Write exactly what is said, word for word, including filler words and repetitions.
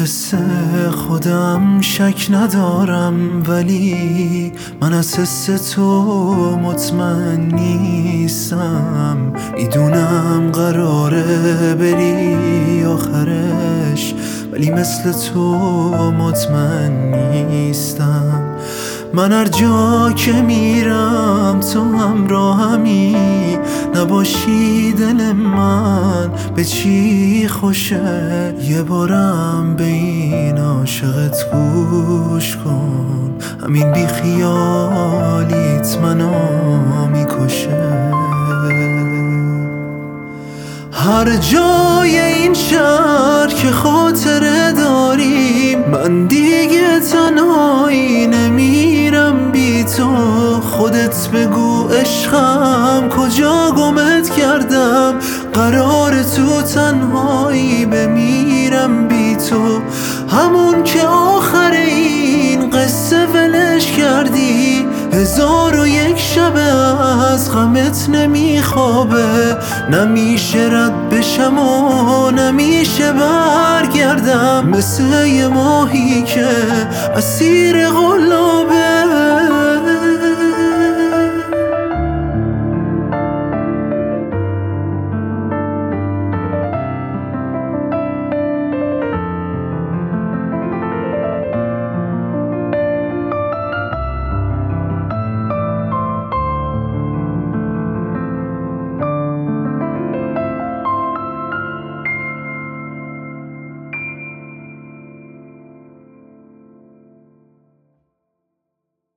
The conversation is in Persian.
حس خودم شک ندارم، ولی من از حس تو مطمئن نیستم. میدونم قراره بری آخرش، ولی مثل تو مطمئن نیستم. من هر جا که میرم تو همراهمی، نباشی دل من به چی خوشه. یه بارم به این عاشقت گوش کن، همین بی خیالیت منو میکشه. هر جای این شهر که خاطره داریم، من دیگه تنهایی نمیرم بی تو. خودت بگو عشقم کجا گمت کردم، قرار تو تنهایی بمیرم بی تو. همون که آخر این قصه ولش کردی، هزار و یک شب از غمت نمیخوابه. نمیشه رد بشم و نمیشه برگردم، مثل یه ماهی که اسیر قلابه.